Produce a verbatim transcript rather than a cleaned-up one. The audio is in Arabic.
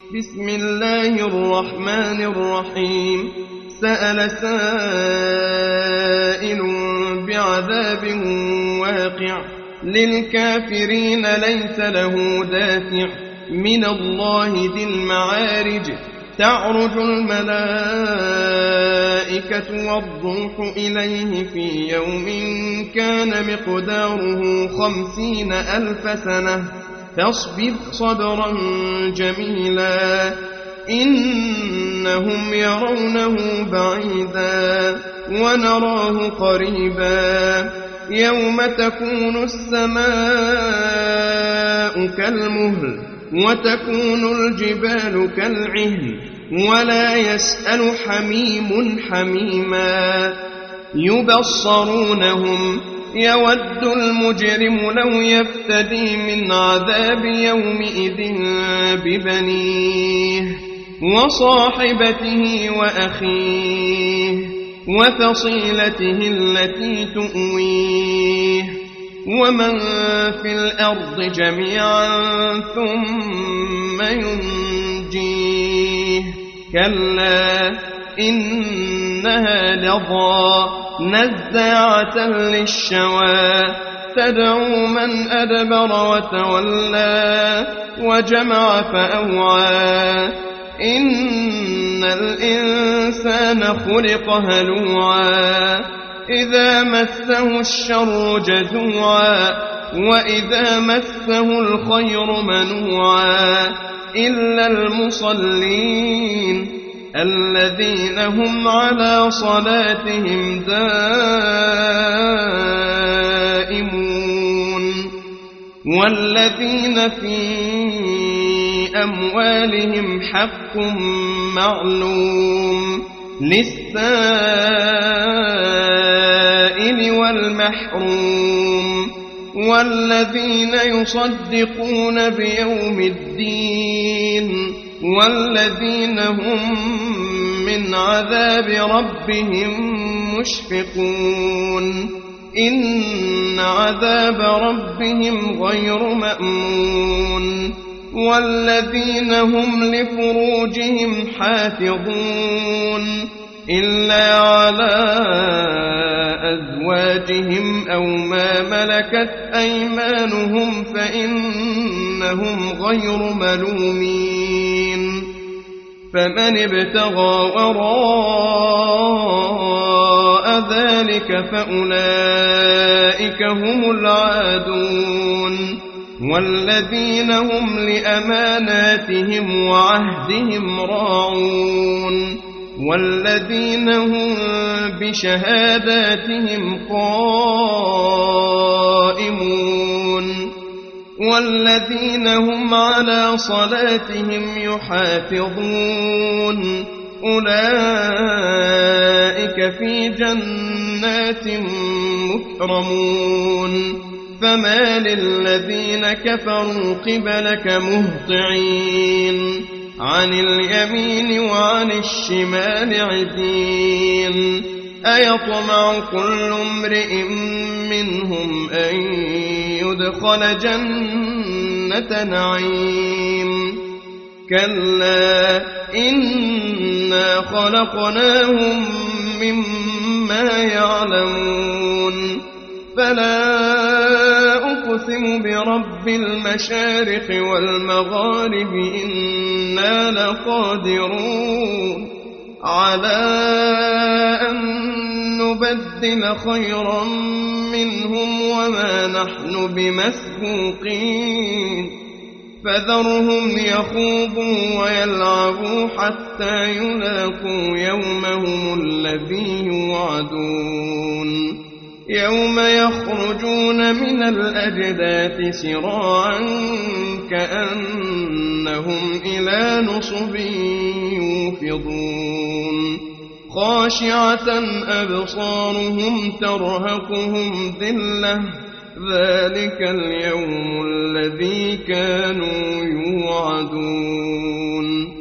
بسم الله الرحمن الرحيم سأل سائل بعذاب واقع للكافرين ليس له دافع من الله ذي المعارج تعرج الملائكة والروح إليه في يوم كان مقداره خمسين ألف سنة فاصبر صبرا جميلا إنهم يرونه بعيدا ونراه قريبا يوم تكون السماء كالمهل وتكون الجبال كالعهن ولا يسأل حميم حميما يبصرونهم يود المجرم لو يفتدي من عذاب يومئذ ببنيه وصاحبته وأخيه وفصيلته التي تؤويه ومن في الأرض جميعا ثم ينجيه كلا إنها لظى نزاعة للشوى تدعو من أدبر وتولى وجمع فأوعى إن الإنسان خلق هلوعا إذا مسه الشر جزوعا وإذا مسه الخير منوعا إلا المصلين الذين هم على صلاتهم دائمون والذين في أموالهم حق معلوم للسائل والمحروم والذين يصدقون بيوم الدين والذين هم من عذاب ربهم مشفقون إن عذاب ربهم غير مأمون والذين هم لفروجهم حافظون إلا على أزواجهم أو ما ملكت أيمانهم فإنهم غير ملومين فمن ابتغى وراء ذلك فأولئك هم العادون والذين هم لأماناتهم وعهدهم راعون والذين هم بشهاداتهم قائمون والذين هم على صلاتهم يحافظون أولئك في جنات مكرمون فما للذين كفروا قبلك مهطعين عن اليمين وعن الشمال عزين أيطمع كل امرئ منهم أن يدخل جنة نعيم كلا إنا خلقناهم مما يعلمون فلا أقسم برب المشارق والمغارب إنا لقادرون على أن نبدل خيرا منهم وما نحن بمسبوقين فذرهم يخوضوا ويلعبوا حتى يلاقوا يومهم الذي يوعدون يوم يخرجون من الأجداث سراعا كأنهم إلى نصب يوفضون خاشعة أبصارهم ترهقهم ذلة ذلك اليوم الذي كانوا يوعدون